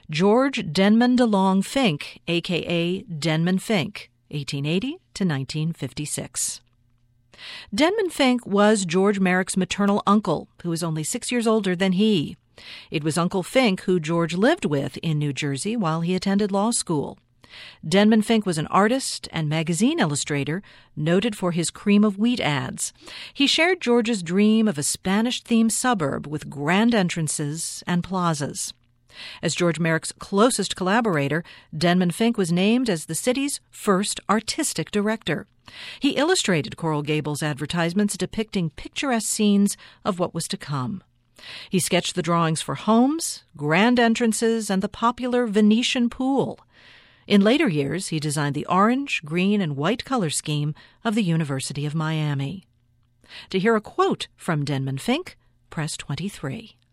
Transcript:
George Denman DeLong Fink, a.k.a. Denman Fink, 1880 to 1956. Denman Fink was George Merrick's maternal uncle, who was only 6 years older than he. It was Uncle Fink who George lived with in New Jersey while he attended law school. Denman Fink was an artist and magazine illustrator noted for his cream of wheat ads. He shared George's dream of a Spanish-themed suburb with grand entrances and plazas. As George Merrick's closest collaborator, Denman Fink was named as the city's first artistic director. He illustrated Coral Gables advertisements depicting picturesque scenes of what was to come. He sketched the drawings for homes, grand entrances, and the popular Venetian pool. In later years, he designed the orange, green, and white color scheme of the University of Miami. To hear a quote from Denman Fink, press 23.